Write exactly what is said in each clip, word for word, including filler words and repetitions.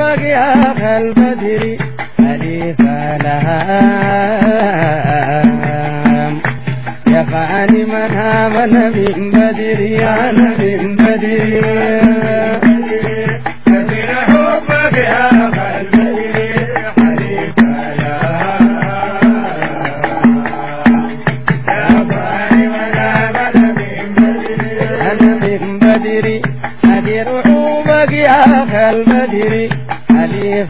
رعوبك يا أخا البدر أليف لهام يفعني من آمن من بدر يا نبي من بدر كثير حبك يا أخا البدر أليف لهام يفعني من آمن من بدر أنا من بدر كثير حبك يا أخا البدر أليف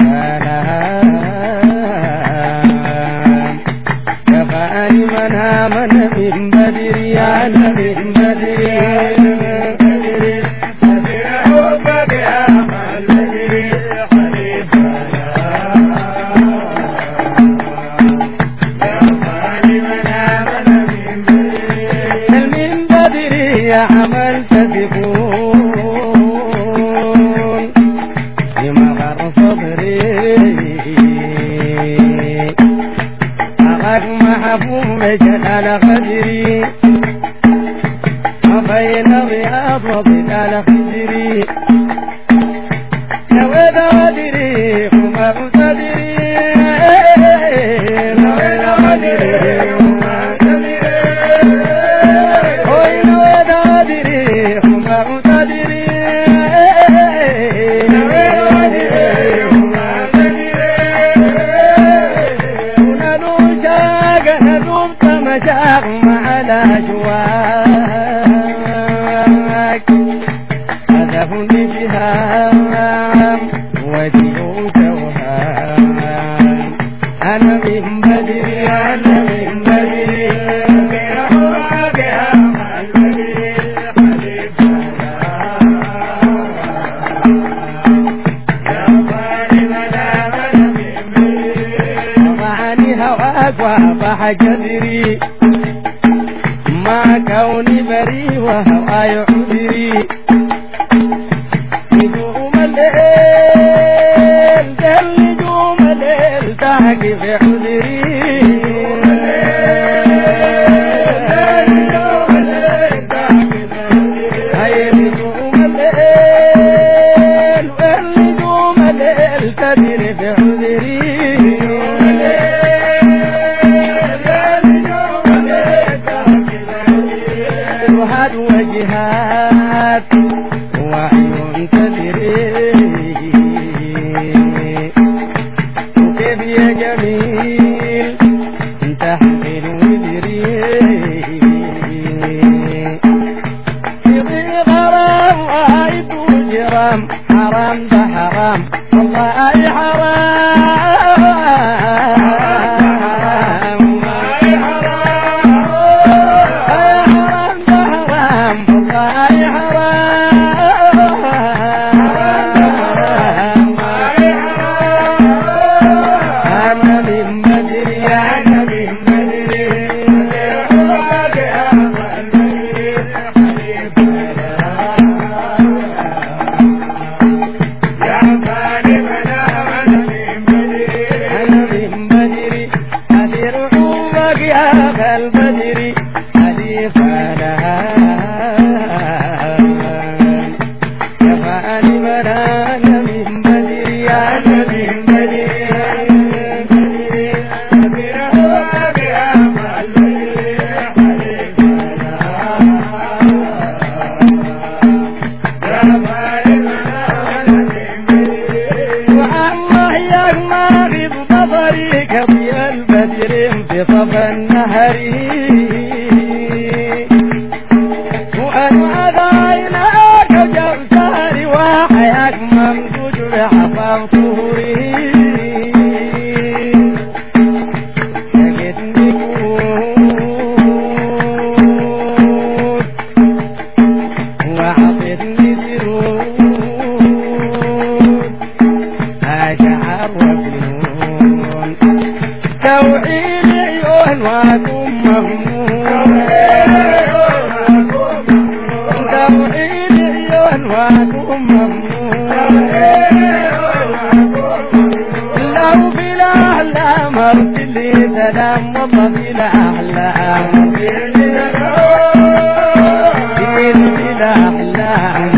لهام يفعني من آمن من بدر يا نبي من بدر كثير حبك يا أخا البدر أليف لهام يفعني من آمن من بدر من بدر يا عمل تذبون بمغر صبري أغاك محبوب جلال قدري وبين الرياض وظلال خدري نويت غدري قمر صدري نويت غدري قمر صدري نويت غدري قمر صدري نويت غدري قمر صدري ندوب مشاق مع الأشواق هدف الاتهام وجه توهام أنا من بدر أنا من بدر غير حراك يا أخا البدر أليف لهام يا ظالم الأمل من بدر وضعني هواك وأصح جدري مع كوني بري وهواي عذري نجوم الليل دل نجوم الليل تحكي في عذري هاي نجوم الليل والنجوم الليل تدري في عذري وجهات وعيون تدري وكيف يا جميل تحمل وزري يضي غرام وعيب وجرام حرام ده حرام والله أي حرام البدر أليف لهام يفعني من آمن من بدر يا نبي من بدر كثير حبك يا أخا البدر أليف لهام يفعني من آمن من بدر وعما ياك ما غض بصري كضي البدر في صفا النهر وأنا عيناك جوساري وحياك ممزوج بحفاظ طهوري سكتني كود وعطتني سرود أشعر وفنون توعيد عيون وأكون مهموم توعيد عيون وأكون مهموم لو في الأحلام أرسل لي سلام والله في الأحلام أرسل لي سلام في الأحلام